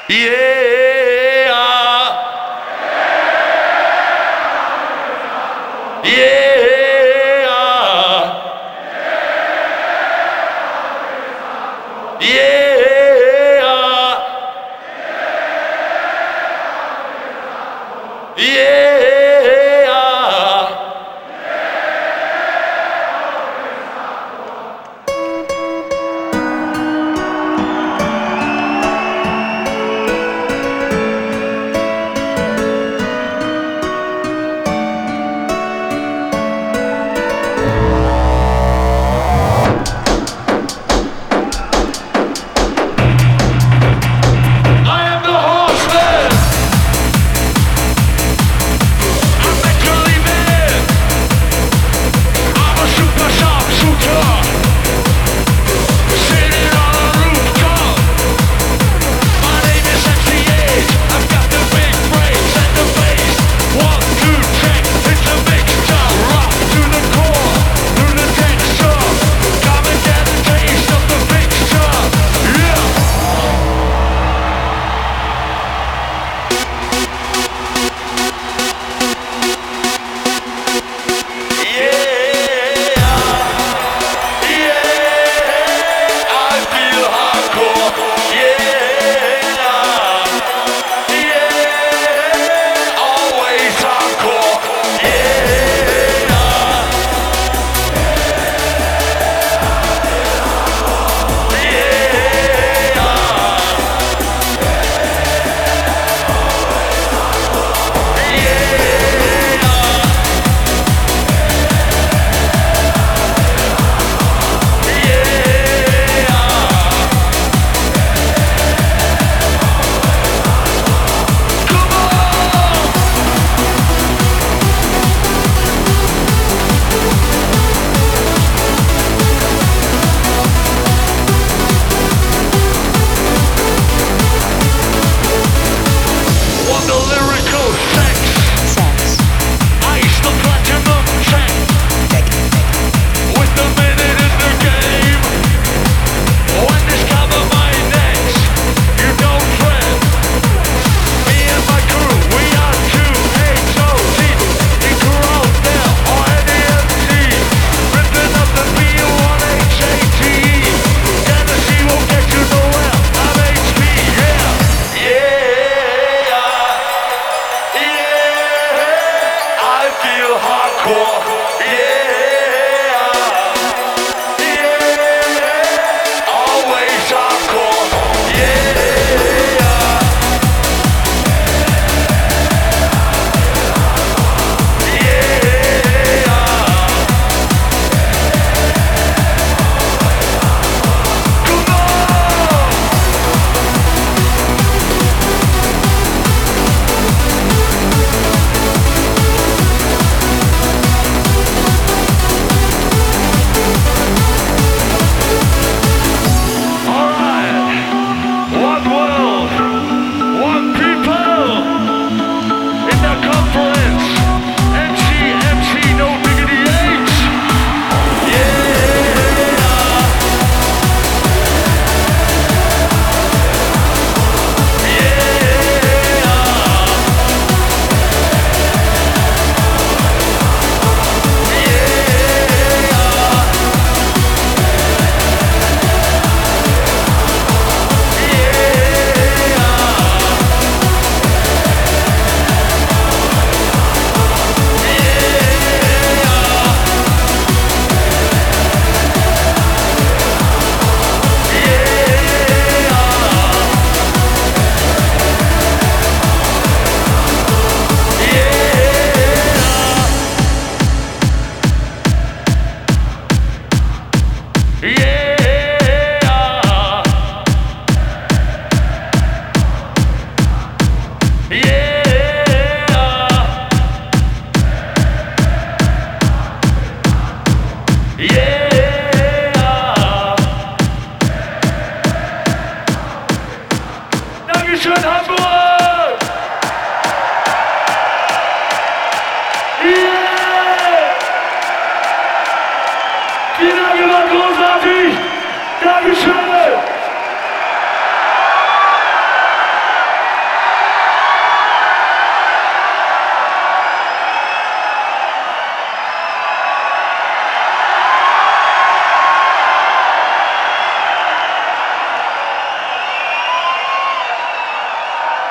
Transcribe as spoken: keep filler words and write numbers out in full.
Yeah, yeah, yeah, yeah. I am the horseman. I'm actually man. I'm a super sharpshooter. Sitting on a rooftop. My name is M C H. I've got the big brains and the bass. One, two, check. It's a mixture. Rock to the core, to the texture. Come and get a taste of the mixture. Yeah. Dankeschön, Hamburg!